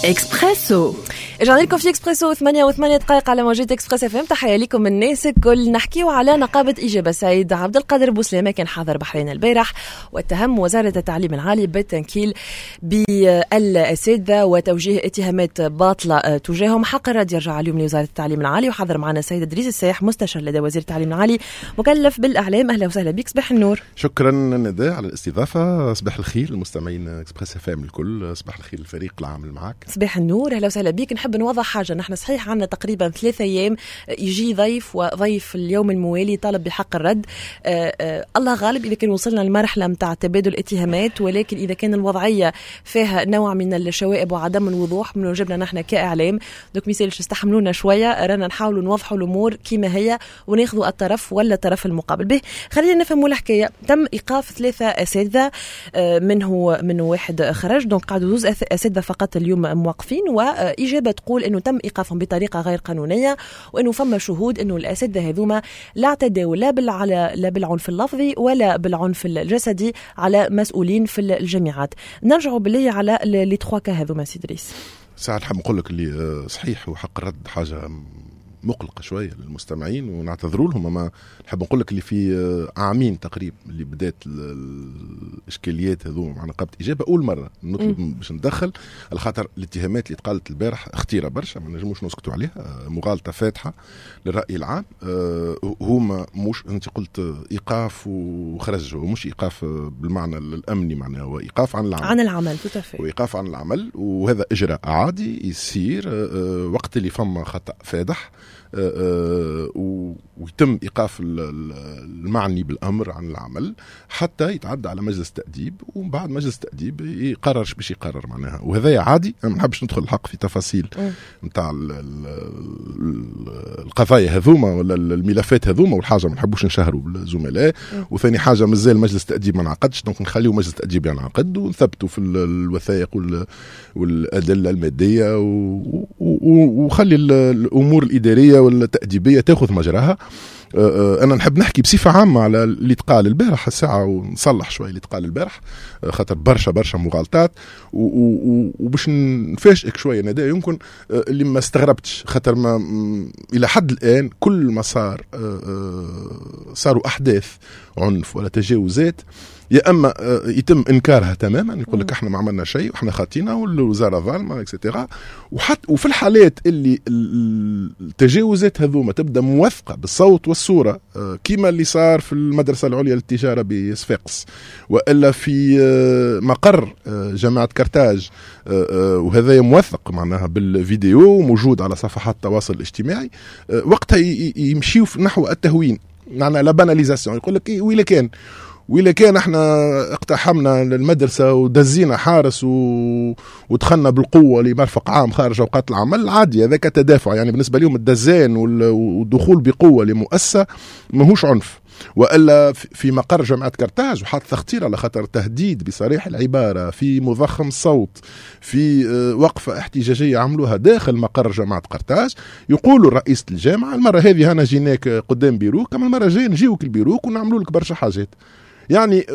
اكسبريسو. رجعنا لكم في اكسبريسو 8 دقائق على موجات اكسبريس اف ام. تحيه لكم الناس الكل. نحكيو على نقابه اجابه. سيد عبد القادر بوسلامه كان حاضر بحرين البارح واتهم وزاره التعليم العالي بالتنكيل بالاساتذه وتوجيه اتهامات باطله تجاههم. حق الرد يرجع اليوم لوزاره التعليم العالي. وحضر معنا السيد ادريس السايح مستشار لدى وزير التعليم العالي مكلف بالاعلام. اهلا وسهلا بك. صباح النور. شكرا ندى على الاستضافه. صباح الخير المستمعين اكسبريس اف ام الكل. صباح الخير الفريق العامل معك. صباح النور. اهلا وسهلا بك. نحب نوضح حاجه. نحن صحيح عندنا تقريبا 3 أيام يجي ضيف وضيف اليوم الموالي طالب بحق الرد. الله غالب اذا كان وصلنا لمرحله متاع تبادل اتهامات، ولكن اذا كان الوضعيه فيها نوع من الشوائب وعدم الوضوح من واجبنا نحن كاعلام دوك ميسالش استحملونا شويه. رانا نحاولوا نوضحوا الامور كما هي وناخذوا الطرف ولا الطرف المقابل. به خلينا نفهموا الحكايه. تم ايقاف 3 اساتذه، منه واحد خرج، دونك قعدوا 2 اساتذه فقط اليوم موقفين. واجابه تقول انه تم ايقافهم بطريقه غير قانونيه، وانه فما شهود انه الاساتذه هذوما لا اعتدوا لا بالعنف اللفظي ولا بالعنف الجسدي على مسؤولين في الجامعات. نرجعوا بالله على لي 3 كا هذوما سي إدريس. ساعات نحب نقول لك اللي صحيح وحق الرد حاجه مقلقه شويه للمستمعين ونعتذروا لهم، اما نحب نقول لك اللي في عامين تقريبا اللي بدات الاشكاليات هذو مع نقابه اجابه اول مره نطلب باش ندخل، على خاطر الاتهامات اللي تقالت البارح اختيره برشا ما نجموش نسكتوا عليها، مغالطه فاتحه للراي العام. هما مش انت قلت ايقاف وخرج، ومش ايقاف بالمعنى الامني، معناه هو ايقاف عن العمل وايقاف عن العمل، وهذا اجراء عادي يصير وقت اللي فما خطا فادح ويتم إيقاف المعني بالأمر عن العمل حتى يتعدى على مجلس تأديب، ومن بعد مجلس تأديب يقرر باش يقرر معناها. وهذا عادي. أنا ما نحبش ندخل الحق في تفاصيل نتاع القضايا هذوما ولا الملفات هذوما، والحاجة ما نحبوش نشهروا بالزملاء. وثاني حاجة مازال مجلس تأديب ما نعقدش، دونك نخليو مجلس تأديب ينعقد ونثبتوا في الوثائق والأدلة المادية وخلي الأمور الإدارية والتأديبية تأخذ مجراها. أنا نحب نحكي بصفة عامة على اللي تقال البارح الساعة ونصلح شوي اللي تقال البارح، خاطر برشا مغالطات، وباش نفاجئك شوية نداء يمكن اللي ما استغربتش، خاطر ما إلى حد الآن كل ما صاروا أحداث عنف ولا تجاوزات يا اما يتم انكارها تماما، يقول لك احنا ما عملنا شيء واحنا خاطينا والوزاره ظالمه اكسترا. وفي الحالات اللي التجاوزات هذوما تبدا موثقه بالصوت والصوره، كيما اللي صار في المدرسه العليا للتجاره بصفاقس، والا في مقر جامعه كرتاج، وهذا موثق معناها بالفيديو موجود على صفحات التواصل الاجتماعي. وقتها يمشيوا نحو التهوين، معناها لا باناليزاسيون. يقول لك وإلا كان احنا اقتحمنا المدرسة ودزينا حارس ودخلنا بالقوة لمرفق عام خارج أوقات العمل، عادي هذاك تدافع. يعني بالنسبة لهم الدزان والدخول بقوة لمؤسسة ماهوش عنف. وإلا في مقر جامعة كرتاج وحاط تخطير على خطر تهديد بصريح العبارة، في مضخم صوت، في وقفة احتجاجية عملوها داخل مقر جامعة كرتاج. يقولوا رئيس الجامعة المرة هذه هنا جيناك قدام بيروك، أما المرة الجاية نجيوك البيروك ونعملوا لك برشا حاجات. يعني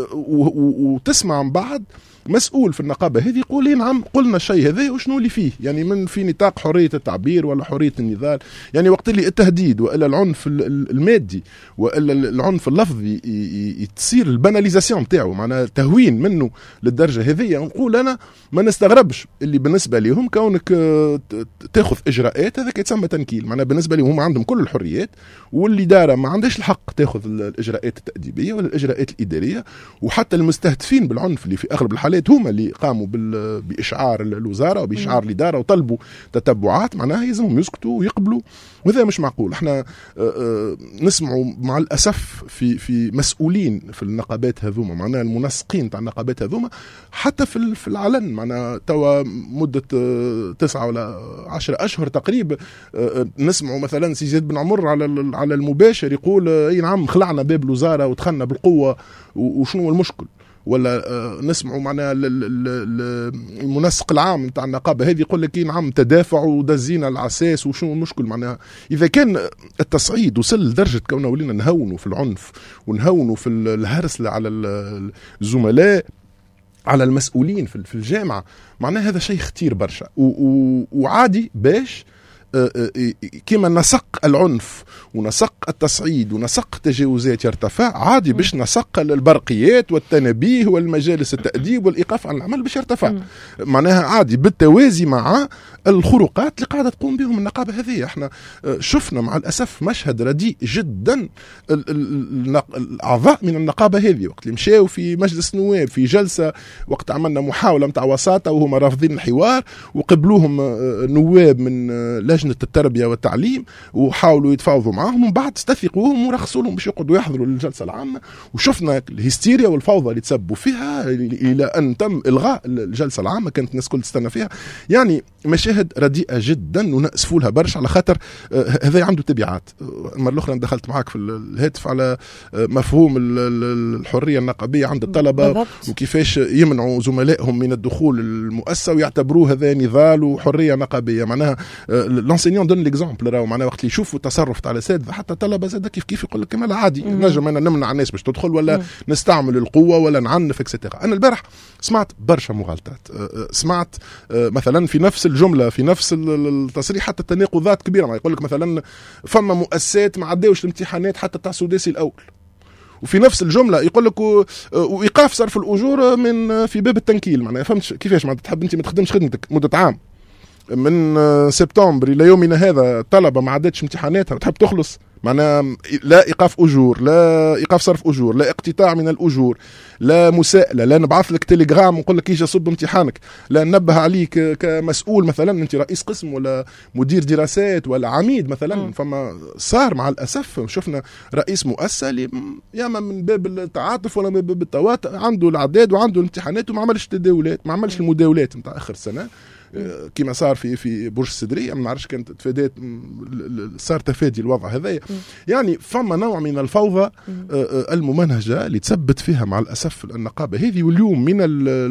وتسمع من بعد مسؤول في النقابة هذه يقول نعم قلنا الشيء هذا وشنو اللي فيه، يعني من في نطاق حرية التعبير ولا حرية النضال. يعني وقت اللي التهديد وإلا العنف المادي وإلا العنف اللفظي تصير الباناليزاسيون تاعو، معناها تهوين منه للدرجة هذه، نقول أنا ما نستغربش اللي بالنسبة لهم كونك تأخذ إجراءات، هذا يتسمى تنكيل. معناها بالنسبة لهم هم عندهم كل الحريات، والإدارة ما عندهاش الحق تأخذ الإجراءات التأديبية ولا الإجراءات الإدارية. وحتى المستهدفين بالعنف اللي في أغلب الحالات هما اللي قاموا بإشعار الوزارة وبإشعار الإدارة وطلبوا تتبعات، معناها يلزمهم يسكتوا ويقبلوا، وهذا مش معقول. احنا نسمعوا مع الأسف في مسؤولين في النقابات هذوما، معناها المنسقين تاع النقابات هذوما حتى في العلن، معناها توا مدة 9 ولا 10 أشهر تقريبا نسمعوا مثلا سي زيد بن عمر على المباشر يقول اي نعم خلعنا باب الوزارة ودخلنا بالقوة وشنو المشكل. ولا نسمعوا معنا المنسق العام نتاع النقابه هذه يقول لك نعم تدافعوا ودزينا العساس وشنو المشكل. معناها اذا كان التصعيد وصل لدرجه كوننا ولينا نهونوا في العنف ونهونوا في الهرس على الزملاء، على المسؤولين في الجامعة، معناه هذا شيء خطير برشا وعادي باش كما نسق العنف ونسق التصعيد ونسق التجاوزات يرتفع، عادي باش نسق البرقيات والتنبيه والمجالس التأديب والإيقاف عن العمل باش يرتفع. معناها عادي بالتوازي مع الخروقات اللي قاعدة تقوم بهم النقابة هذه. احنا شفنا مع الأسف مشهد رديء جدا. الأعضاء من النقابة هذه وقت اللي مشاو في مجلس النواب في جلسة وقت عملنا محاولة متاع وساطة وهم رافضين الحوار، وقبلوهم نواب من لجنة التربية والتعليم وحاولوا يتفاوضوا معهم، ومن بعد استثقوهم ورخصوا لهم باش يقعدوا يحضروا للجلسة العامة. وشفنا الهستيريا والفوضى اللي تسبوا فيها إلى أن تم إلغاء الجلسة العامة، كانت الناس كل تستنى فيها. يعني مشاهد رديئة جدا ونأسفوا لها برشا، على خاطر هذا عنده تبعات. المرة الأخرى دخلت معك في الهاتف على مفهوم الحرية النقابية عند الطلبة وكيفاش يمنعوا زملائهم من الدخول المؤسسة ويعتبروه هذا نضال وحرية نقابية. معناها لانسينيون دون ليكزامبل، راهو معناها وقت اللي يشوفوا تصرف تاع الأساتذة حتى طلبة زاد كيف يقول لك كمال عادي نجم أنا نمنع الناس باش تدخل ولا نستعمل القوة ولا نعنف اكسترا. أنا البارح سمعت برشا مغالطات، سمعت مثلا في نفس الجملة في نفس التصريح حتى تناقضات كبيرة. ما يقول لك مثلا فما مؤسسات ما عداوش الامتحانات حتى تاع السداسي الأول، وفي نفس الجملة يقول لك وإيقاف صرف الأجور من في باب التنكيل. معناها فهمتش كيفاش معناتها تحب أنت ما تخدمش خدمتك مدة عام من سبتمبر إلى يومنا هذا طلبة ما عدتش امتحاناتها تحب تخلص. معناها لا إيقاف أجور، لا إيقاف صرف أجور، لا اقتطاع من الأجور، لا مساءلة، لا نبعث لك تليجرام ونقول لك يجي صب امتحانك، لا ننبه عليك كمسؤول مثلا أنت رئيس قسم ولا مدير دراسات ولا عميد مثلا. فما صار مع الأسف شفنا رئيس مؤسسة اللي ياما من باب التعاطف ولا من باب التواتر عنده العداد وعنده الامتحانات وما عملش التداولات، ما عملش المداولات نتاع آخر السنة كما صار في برج السدرية. ما نعرفش كانت تفادات صار تفادي الوضع هذا. يعني فما نوع من الفوضى الممنهجة اللي تثبت فيها مع الأسف النقابة هذه. واليوم من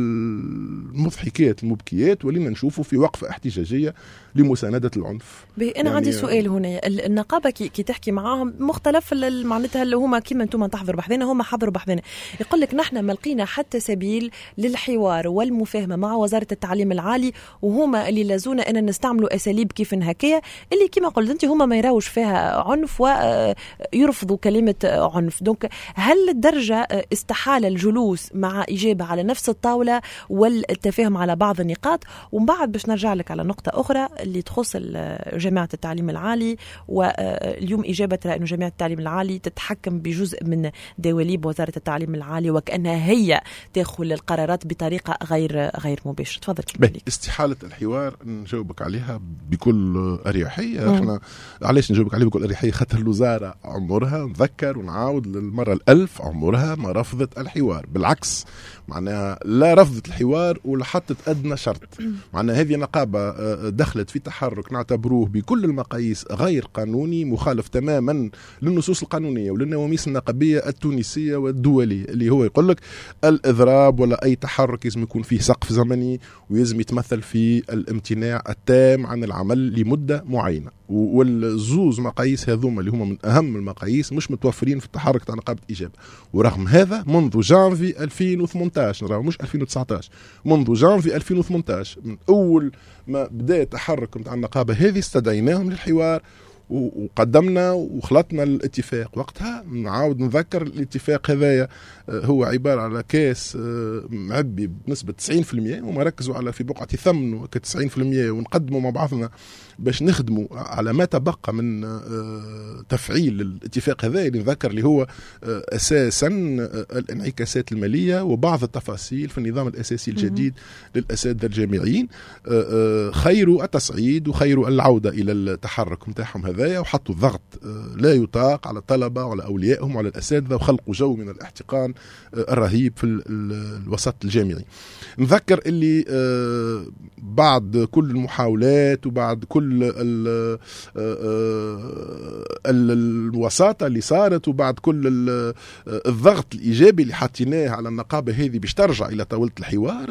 المضحكات المبكيات ولينا نشوفوا في وقفة احتجاجية لمساندة العنف. أنا يعني عندي سؤال هنا. النقابة كي تحكي معاهم مختلف معناتها اللي هما كيما انتم تحضروا بحذنا هم حضروا بحذنا، يقول لك نحن ما لقينا حتى سبيل للحوار والمفاهمة مع وزارة التعليم العالي، وهما اللي لازونا أن نستعملوا أساليب كيف هكايا اللي كما قلت أنت هما ما يراوش فيها عنف ويرفضوا كلمة عنف. دونك هل للدرجة استحال الجلوس مع إجابة على نفس الطاولة والتفاهم على بعض النقاط؟ ومن بعد باش نرجع لك على نقطة أخرى اللي تخص جامعة التعليم العالي، واليوم إجابة أن جامعة التعليم العالي تتحكم بجزء من دواليب وزارة التعليم العالي وكأنها هي تأخذ القرارات بطريقة غير مباشرة. تفضل. استحالة الحوار نجاوبك عليها بكل أريحية. احنا علاش نجاوبك عليها بكل أريحية؟ خاطر الوزارة عمرها نذكر ونعاود للمرة الألف عمرها ما رفضت الحوار، بالعكس معناها لا رفضت الحوار ولا حطت أدنى شرط. معناها هذه نقابة دخلت في تحرك نعتبروه بكل المقاييس غير قانوني، مخالف تماما للنصوص القانونية وللنواميس النقابية التونسية والدولية، اللي هو يقول لك الإضراب ولا أي تحرك لازم يكون فيه سقف زمني ويزم يتمثل في الامتناع التام عن العمل لمدة معينة. والزوز مقاييس هذوما اللي هما من أهم المقاييس مش متوفرين في التحرك تاع نقابة إجابة. ورغم هذا منذ جانفي 2018 نراه مش 2019، منذ جانفي 2018 من أول ما بدأ التحرك نتاع النقابة هذه استدعيناهم للحوار وقدمنا وخلطنا الاتفاق. وقتها نعاود نذكر الاتفاق هذايا هو عبارة على كاس معبي بنسبة 90% وما ركزوا على في بقعة ثمن 90% ونقدموا مع بعضنا باش نخدموا على ما تبقى من تفعيل الاتفاق هذا اللي نذكر اللي هو أساسا الانعكاسات المالية وبعض التفاصيل في النظام الأساسي الجديد للأساتذة الجامعيين، خير التصعيد وخير العودة إلى التحرك متاعهم هذايا، وحطوا الضغط لا يطاق على الطلبة وعلى أوليائهم وعلى الأساتذة وخلقوا جو من الاحتقان الرهيب في الوسط الجامعي. نذكر اللي بعد كل المحاولات وبعد كل الوساطة اللي صارت وبعد كل الضغط الإيجابي اللي حطيناه على النقابة هذه باش ترجع إلى طاولة الحوار،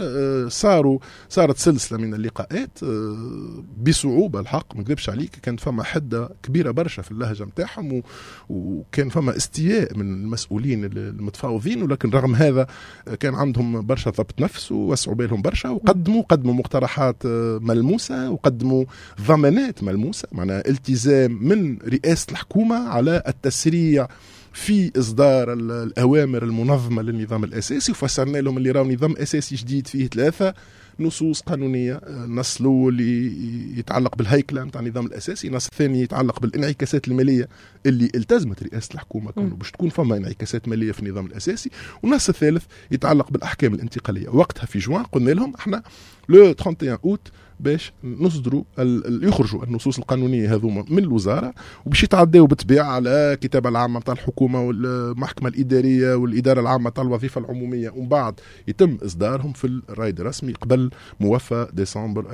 صارت سلسلة من اللقاءات بصعوبة. الحق ما نكذبش عليك كانت فما حدة كبيره برشا في اللهجه نتاعهم، وكان فما استياء من المسؤولين المتفاوضين، ولكن رغم هذا كان عندهم برشا ضبط نفس ووسعوا بالهم برشا، وقدموا مقترحات ملموسه، وقدموا ضمانات ملموسه، معناها التزام من رئاسه الحكومه على التسريع في إصدار الأوامر المنظمة للنظام الأساسي. وفسرنا لهم اللي راهو نظام أساسي جديد فيه 3 نصوص قانونية. نص الأول اللي يتعلق بالهيكلة نتاع النظام الأساسي، النص الثاني يتعلق بالانعكاسات المالية اللي التزمت رئاسة الحكومة باش تكون فما انعكاسات مالية في النظام الأساسي، والنص الثالث يتعلق بالأحكام الانتقالية. وقتها في جوان قلنا لهم احنا لو 31 أوت باش نصدروا يخرجوا النصوص القانونيه هذوما من الوزاره، وباش يتعداو بالطبيعه على الكتابه العامه نتاع الحكومه والمحكمه الاداريه والاداره العامه نتاع الوظيفه العموميه، ومن بعد يتم اصدارهم في الرايد الرسمي قبل موفى ديسمبر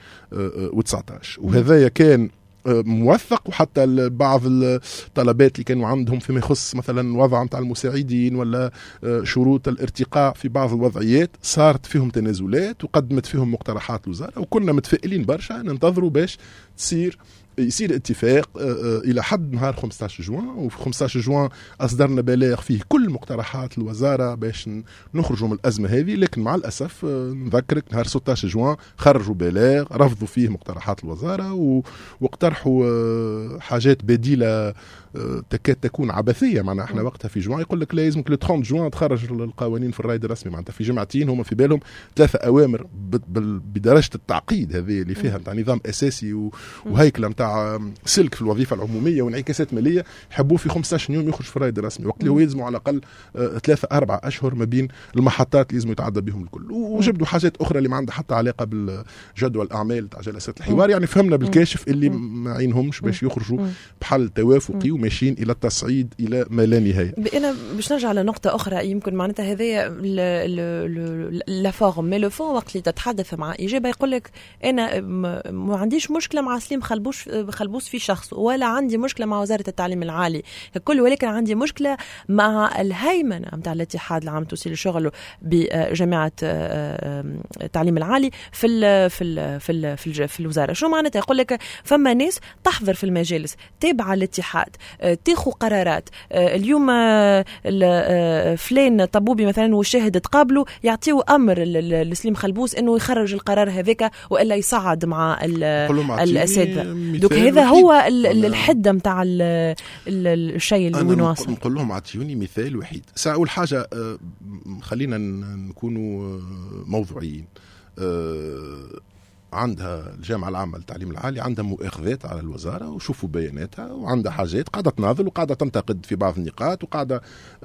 2019. وهذايا كان موثق، وحتى بعض الطلبات اللي كانوا عندهم فيما يخص مثلا وضع نتاع المساعدين ولا شروط الارتقاء في بعض الوضعيات صارت فيهم تنازلات وقدمت فيهم مقترحات الوزاره، وكنا متفائلين برشا ننتظروا باش يصير اتفاق الى حد نهار 15 جوان. وفي 15 جوان اصدرنا بلاغ فيه كل مقترحات الوزاره باش نخرجوا من الازمه هذه، لكن مع الاسف نذكرك نهار 16 جوان خرجوا بلاغ رفضوا فيه مقترحات الوزاره واقترحوا حاجات بديله تكاد تكون عبثيه. معناها احنا وقتها في جوان يقول لك لازمك ل 30 جوان تخرج القوانين في الرايد الرسمي، معناتها في جمعتين هما في بالهم 3 اوامر بدرجه التعقيد هذه اللي فيها نتاع نظام اساسي وهيكله نتاع سلك في الوظيفه العموميه وانعكاسات ماليه، يحبوا في 15 يوم يخرج في الرايد الرسمي، وقت اللي هو يلزموا على الاقل 3-4 أشهر ما بين المحطات اللي لازم يتعدى بهم الكل. وجبدوا حاجات اخرى اللي ما عندها حتى علاقه بالجدول الاعمال تاع جلسات الحوار، يعني فهمنا بالكاشف اللي ما عينهمش باش يخرجوا بحل توافقي وماشيين الى التصعيد الى ما لا نهايه. انا باش نرجع لنقطه اخرى، يمكن معناتها هذايا لا فورم مي لو فون، وقت اللي تتحدث مع اجابه يقول لك انا ما عنديش مشكله مع سليم خلبوس في شخص، ولا عندي مشكله مع وزاره التعليم العالي ككل، ولكن عندي مشكله مع الهيمنه نتاع الاتحاد العام التونسي للشغل بجامعه التعليم العالي في الوزاره. شو معناتها؟ يقول لك فما ناس تحضر في المجالس تابعه الاتحاد، تاخذ قرارات. اليوم فلان طبوبي مثلا والشاهد تقابله يعطيو امر لسليم خلبوس انه يخرج القرار هذاك والا يصعد مع الاساتذه. دوك هذا هو الحده نتاع الشيء اللي وين واصل. نقول لهم اعطيوني مثال وحيد. اول حاجه خلينا نكونوا موضوعيين. عندها الجامعة العامة للتعليم العالي عندها مؤاخذات على الوزارة، وشوفوا بياناتها، وعندها حاجات قاعدة تناضل وقاعدة تنتقد في بعض النقاط، وقاعدة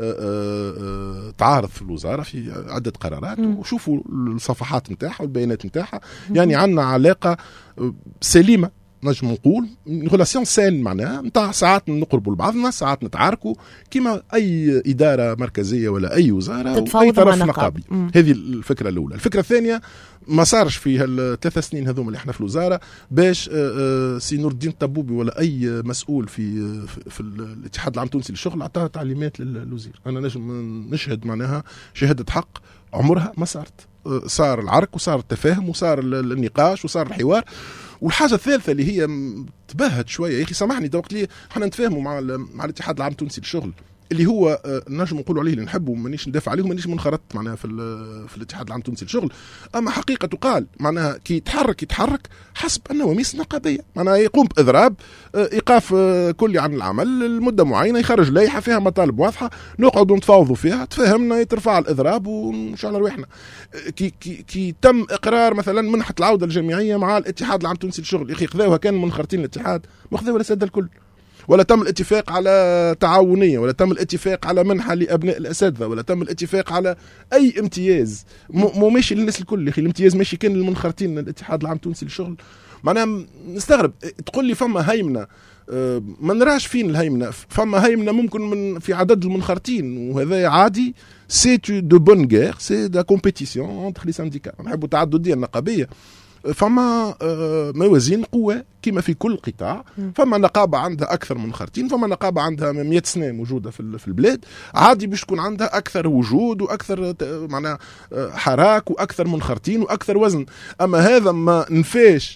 تعارض في الوزارة في عدة قرارات، وشوفوا الصفحات نتاعها والبيانات نتاعها. يعني عندنا علاقة سليمة، نجم نقول ريلاسيون سان، معناها نتاع ساعات نقربوا لبعضنا، ساعات نتعاركوا كما اي اداره مركزيه ولا اي وزاره واي طرف نقابي. هذه الفكره الاولى. الفكره الثانيه، ما صارش في ال3 سنين هذوما اللي احنا في الوزاره باش سي نور الدين الطبوبي ولا اي مسؤول في الاتحاد العام التونسي للشغل عطاها تعليمات للوزير. انا نجم نشهد معناها شهاده حق عمرها ما صارت. صار العرك وصار التفاهم وصار النقاش وصار الحوار. والحاجه الثالثه اللي هي تبهت شويه، يا اخي سامحني، وقت اللي احنا نتفاهموا مع الاتحاد العام التونسي للشغل اللي هو نجم نقولوا عليه اللي نحبه، مانيش ندافع عليه ومانيش منخرط معناها في الاتحاد العام التونسي للشغل، اما حقيقه تقال معناها كي يتحرك حسب النواميس النقابيه، معناها يقوم باضراب ايقاف كلي عن العمل لمده معينه، يخرج لائحه فيها مطالب واضحه، نقعدوا نتفاوضوا فيها، تفهمنا يترفع الاضراب ونمشي على رواحنا. كي تم اقرار مثلا منحه العوده الجامعيه مع الاتحاد العام التونسي للشغل، يا اخي خذاوها كان منخرطين الاتحاد، ما خذاوها الاساتذه الكل، ولا تم الاتفاق على تعاونية، ولا تم الاتفاق على منحة لأبناء الأساتذة، ولا تم الاتفاق على أي امتياز. مو ماشي للناس الكل، أخي الامتياز ماشي كان للمنخرطين الاتحاد العام التونسي للشغل. معناها نستغرب تقول لي فما هيمنة، ما نراش فين الهيمنة. فما هيمنة ممكن في عدد المنخرطين، وهذا عادي. سي دو بون غير، سي دا كومبيتيسيون انتر لي سانديكا، نحبوا التعددية النقابية. فما موازين قوة كما في كل قطاع. فما نقابة عندها أكثر منخرطين، فما نقابة عندها 100 سنة موجودة في البلاد، عادي باش تكون عندها أكثر وجود وأكثر معناها حراك وأكثر منخرطين وأكثر وزن. أما هذا ما نفاش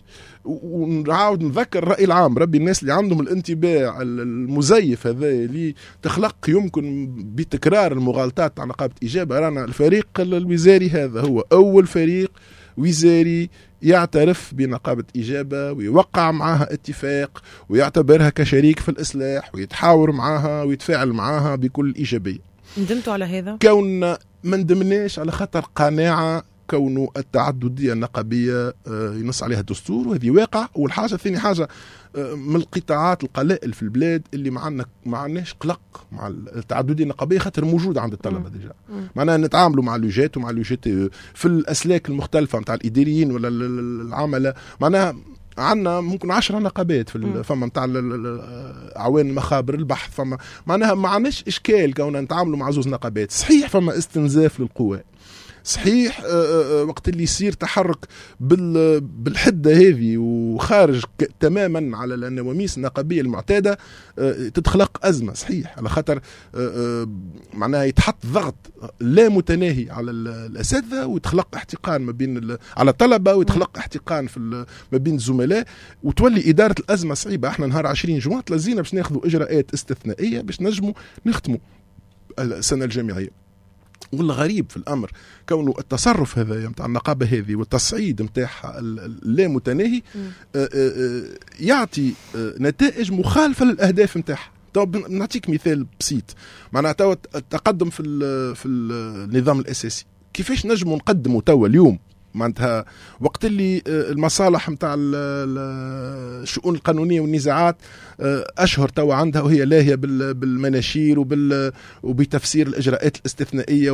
ونعاود نذكر الرأي العام، ربي الناس اللي عندهم الانطباع المزيف هذا اللي تخلق يمكن بتكرار المغالطات على نقابة إجابة. رانا الفريق الوزاري هذا هو أول فريق وزاري يعترف بنقابة إجابة ويوقع معها اتفاق ويعتبرها كشريك في الإصلاح ويتحاور معها ويتفاعل معها بكل إيجابية. ندمتوا على هذا؟ كون ما ندمناش على خاطر قناعة كونه التعددية النقابية ينص عليها الدستور، وهذه واقع. والحاجة الثانية حاجة من القطاعات القلائل في البلاد اللي ما عندناش قلق مع التعددية النقابية خاطر موجودة عند الطلبة ديجا. معناها نتعاملوا مع اللوجات ومع اللوجات في الأسلاك المختلفة متاع الإداريين ولا العملة. معناها عندنا ممكن 10 نقابات في فما نتاع اعوان المخابر البحث، فما معناها ما عندناش اشكال كوننا نتعاملوا مع زوز نقابات. صحيح فما استنزاف للقوى، صحيح وقت اللي يصير تحرك بالحده هذه وخارج تماما على النواميس النقابيه المعتاده تتخلق ازمه. صحيح على خاطر معناها يتحط ضغط لا متناهي على الاساتذه ويتخلق احتقان ما بين على الطلبه ويتخلق احتقان ما بين الزملاء وتولي اداره الازمه صعيبه. احنا نهار 20 جوان تلزينا باش ناخذوا اجراءات استثنائيه باش نجموا نختموا السنه الجامعيه. والغريب في الامر كونه التصرف هذا نتاع النقابه هذه والتصعيد نتاعها اللا متناهي يعطي نتائج مخالفه للاهداف نتاعها. طب نعطيك مثال بسيط، معناتها التقدم في النظام الاساسي كيفاش نجموا نقدموا توا اليوم معناتها وقت اللي المصالح نتاع الشؤون القانونيه والنزاعات اشهر توا عندها وهي لاهيه بالمناشير وبتفسير الاجراءات الاستثنائيه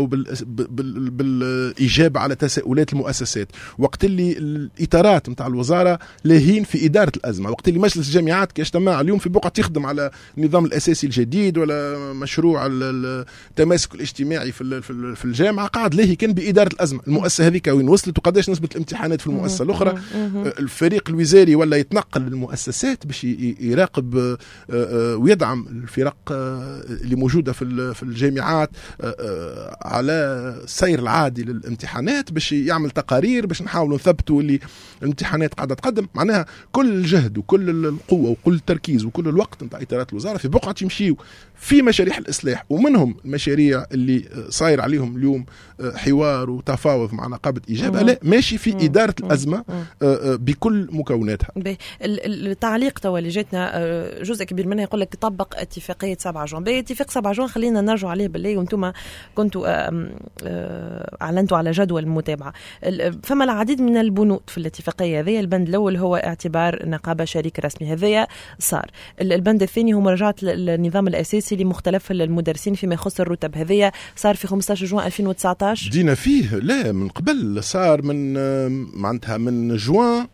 وبالاجابه على تساؤلات المؤسسات، وقت اللي الاطارات نتاع الوزاره لاهين في اداره الازمه، وقت اللي مجلس الجامعات كيجتمع اليوم في بقعه يخدم على النظام الاساسي الجديد ولا مشروع التماسك الاجتماعي في الجامعه قاعد لاهي كان باداره الازمه. المؤسسه هذيك وين وصلت وقداش نسبه الامتحانات في المؤسسه الاخرى. الفريق الوزاري ولا يتنقل للمؤسسات باش يراقب ويدعم الفرق اللي موجوده في الجامعات على السير العادي للامتحانات باش يعمل تقارير باش نحاولوا نثبتوا اللي الامتحانات قاعده تقدم. معناها كل الجهد وكل القوه وكل التركيز وكل الوقت نتاع اطارات الوزاره في بقعه يمشيوا في مشاريع الاصلاح، ومنهم المشاريع اللي صاير عليهم اليوم حوار وتفاوض مع نقابه اجابه لا ماشي في اداره الازمه بكل مكوناتها. التعليق توا اللي جاتنا جزء كبير منها يقول لك طبق اتفاقيه 7 جوان. اتفاق 7 جوان خلينا نرجع عليه بالله، وانتم كنتوا اعلنتوا على جدول المتابعه. فما العديد من البنود في الاتفاقيه هذه. البند الاول هو اعتبار النقابه شريك رسمي، هذايا صار. البند الثاني هو مراجعه النظام الاساسي لمختلف المدرسين فيما يخص الرتب، هذايا صار في 15 جوان 2019. دينا فيه لا من قبل، صار من معناتها من جوان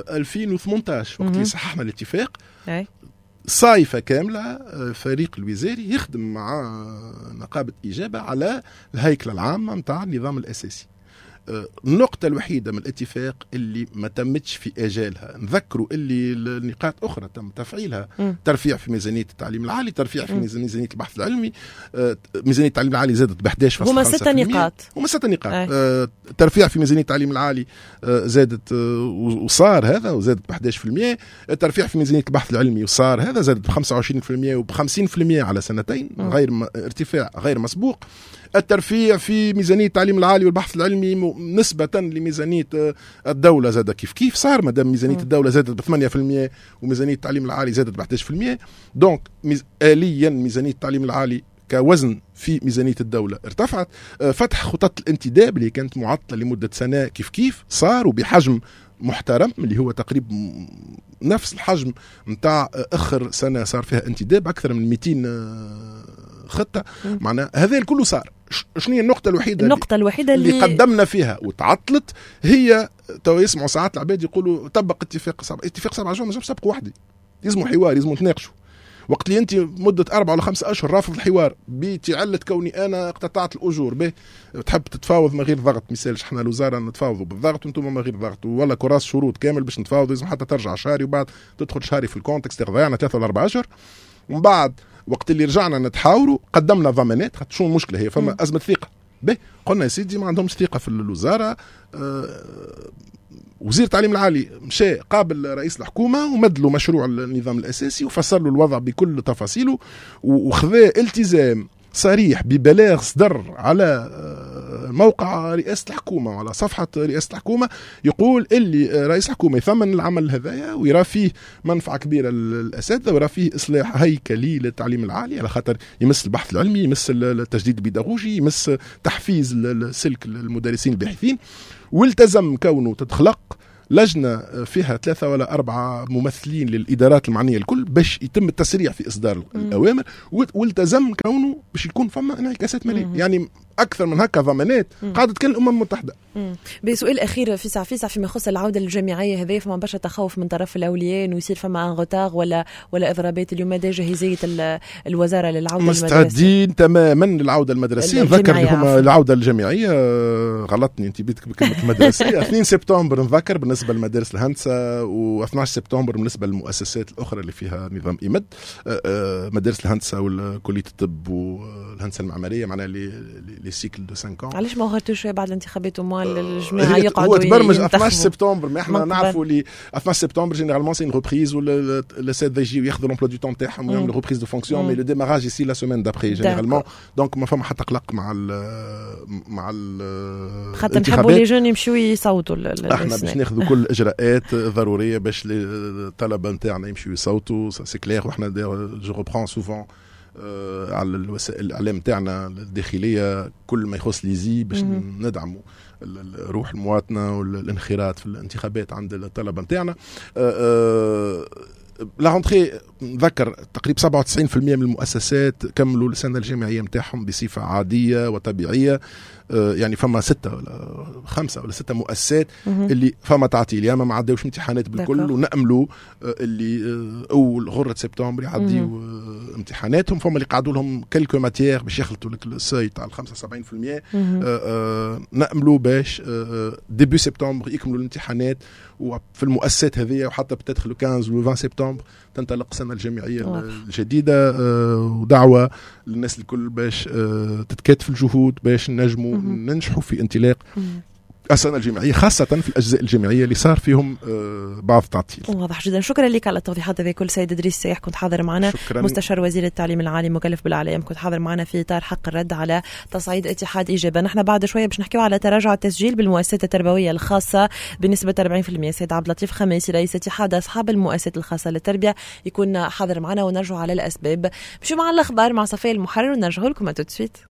2018 وقت اللي صححنا الاتفاق. صايفة كاملة فريق الوزاري يخدم مع نقابة إجابة على الهيكلة العامة متاع النظام الأساسي. النقطة الوحيدة من الاتفاق اللي ما تمتش في أجالها، نذكروا اللي النقاط أخرى تم تفعيلها. ترفيع في ميزانية التعليم العالي، ترفيع في ميزانية البحث العلمي، ميزانية التعليم العالي زادت ب11.5%. هما 6 نقاط. ترفيع في ميزانية التعليم العالي زادت وصار هذا وزادت ب11%. ترفيع في ميزانية البحث العلمي وصار هذا زادت ب25% وب50% على سنتين، ارتفاع غير مسبوق. الترفيع في ميزانية التعليم العالي والبحث العلمي نسبة لميزانية الدولة زاد كيف صار، مادام ميزانية الدولة زادت ب8% وميزانية التعليم العالي زادت ب11%. دونك آليا ميزانية التعليم العالي كوزن في ميزانية الدولة ارتفعت. فتح خطط الانتداب اللي كانت معطلة لمدة سنة كيف صار وبحجم محترم اللي هو تقريبا نفس الحجم متاع اخر سنة صار فيها انتداب اكثر من 200 خطة. معناها هذا الكل صار. شنو هي النقطة الوحيدة اللي قدمنا فيها وتعطلت؟ هي تو يسمعوا ساعات العباد يقولوا طبق اتفاق 7 جوان. ما جابش سبق وحدي، يزموا حوار، يزموا تناقشوا. وقت اللي انت مدة 4 ولا 5 أشهر رافض الحوار بتعلة كوني انا اقتطعت الاجور به تحب تتفاوض من غير ضغط. مثالش احنا الوزاره نتفاوضوا بالضغط وانتم من غير ضغط، ولا كراس شروط كامل باش نتفاوضوا، لازم حتى ترجع شهري وبعد تدخل شهري في الكونتكست. ضيعنا 3 ولا 4 أشهر. ومن بعد وقت اللي رجعنا نتحاوروا قدمنا ضمانات. خاطر شو المشكله؟ هي فما ازمه ثقه. قلنا يا سيدي ما عندهمش ثقه في الوزاره، وزير التعليم العالي مشى قابل رئيس الحكومه ومد له مشروع النظام الاساسي وفسر له الوضع بكل تفاصيله وخذا التزام صريح ببلاغ صدر على موقع رئاسة الحكومة وعلى صفحة رئاسة الحكومة يقول اللي رئيس الحكومة يثمن العمل هذايا ويرى فيه منفعة كبيرة للأساتذة ويرى فيه إصلاح هيكلي للتعليم العالي على خاطر يمس البحث العلمي يمس التجديد البيداغوجي يمس تحفيز السلك للمدرسين الباحثين والتزم كونه تتخلق لجنة فيها 3 ولا 4 ممثلين للإدارات المعنية الكل باش يتم التسريع في إصدار الأوامر والتزم كونه باش يكون فما انعكاسات مالية يعني أكثر من هكا ضمانات قاعدة تكلم الأمم المتحدة. بسؤال أخير فيما يخص العودة الجامعية هذه فما برشا تخوف من طرف الأولياء إنه يصير فما غوتاغ ولا إضرابات. اليوم ماذا جاهزية الوزارة للعودة المدرسية؟ مستعدين تماما للعودة المدرسية. نذكر لهم العودة الجامعية غلطني أنت بيتك بكلمة المدرسية 2 سبتمبر نذكر بالنسبة لمدارس الهندسة و12 سبتمبر بالنسبة للمؤسسات الأخرى اللي فيها نظام إيمد مدارس الهندسة وكلية الطب والهندسة المعمارية معناها لي سيكل دو 5 ans. علاش ما غيرتوش بعد الانتخابات ومال الجماعة يقعدوا هو تبرمج 12 سبتمبر ما احنا نعرفوا لي 12 سبتمبر جينيرالمون سي ريبريز ولا الاساتذه يجيو ياخذوا لومبلوا دو تون تاعهم ويعملوا ريبريز دو فونكسيون مي لو ديماراج يسي لا سيمين دابري جينيرالمون دونك ما فما حتى قلق مع خاطر نحبوا لي جون يمشيو يصوتوا. احنا باش ناخذوا كل الاجراءات ضروريه باش الطلبه نتاعنا يمشيو يصوتوا سي كلير. وحنا جو ريبرون سوفون على الوسائل الاعلام تاعنا الداخليه كل ما يخص ليزي باش ندعموا روح المواطنه والانخراط في الانتخابات عند الطلبه نتاعنا. لا رونتري نذكر تقريبا 97% من المؤسسات كملوا السنه الجامعيه نتاعهم بصفه عاديه وطبيعيه. يعني فما 6 ولا 5 ولا 6 مؤسسات اللي فما تعطيل ياما ما عداوش امتحانات بالكل ونأملوا اللي اول غره سبتمبر يعديوا امتحاناتهم. فما اللي قعدوا لهم كلكو ماتيير باش يخلطوا لك السي تاع 75%. نأملوا باش ديبي سبتمبر يكملوا الامتحانات وفي المؤسسات هذه وحتى بتدخل 15 و 20 سبتمبر تنطلق السنه الجامعيه الجديده. ودعوه للناس الكل باش تتكاتف الجهود باش نجموا ننجحوا في انطلاق السنة الجامعية خاصة في الأجزاء الجامعية اللي صار فيهم بعض التعطيل. واضح جدا. شكرا لك على التوضيحات هذه كل. سيد إدريس السياح كنت حاضر معنا مستشار وزير التعليم العالي مكلف بالإعلام كنت حاضر معنا في إطار حق الرد على تصعيد اتحاد إجابة. نحن بعد شوية باش نحكيو على تراجع التسجيل بالمؤسسات التربوية الخاصة بنسبة 40%. سيد عبد اللطيف خميسي رئيس اتحاد أصحاب المؤسسات الخاصة للتربية يكون حاضر معنا ونرجع على الأسباب. مشوا مع الأخبار مع صفية المحرر ونرجعوا لكم tout de suite.